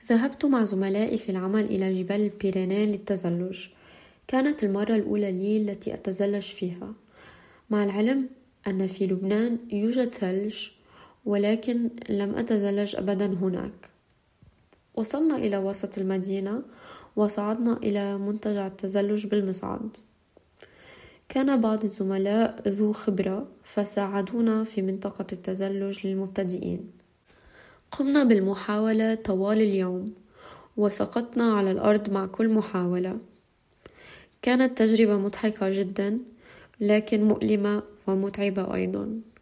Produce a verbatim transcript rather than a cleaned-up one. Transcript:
ذهبت مع زملائي في العمل إلى جبال البيرينيه للتزلج. كانت المرة الأولى لي التي أتزلج فيها، مع العلم أن في لبنان يوجد ثلج، ولكن لم أتزلج أبدا هناك. وصلنا إلى وسط المدينة وصعدنا إلى منتجع التزلج بالمصعد. كان بعض الزملاء ذو خبرة فساعدونا في منطقة التزلج للمبتدئين. قمنا بالمحاولة طوال اليوم وسقطنا على الأرض مع كل محاولة. كانت تجربة مضحكة جدا، لكن مؤلمة ومتعبة أيضا.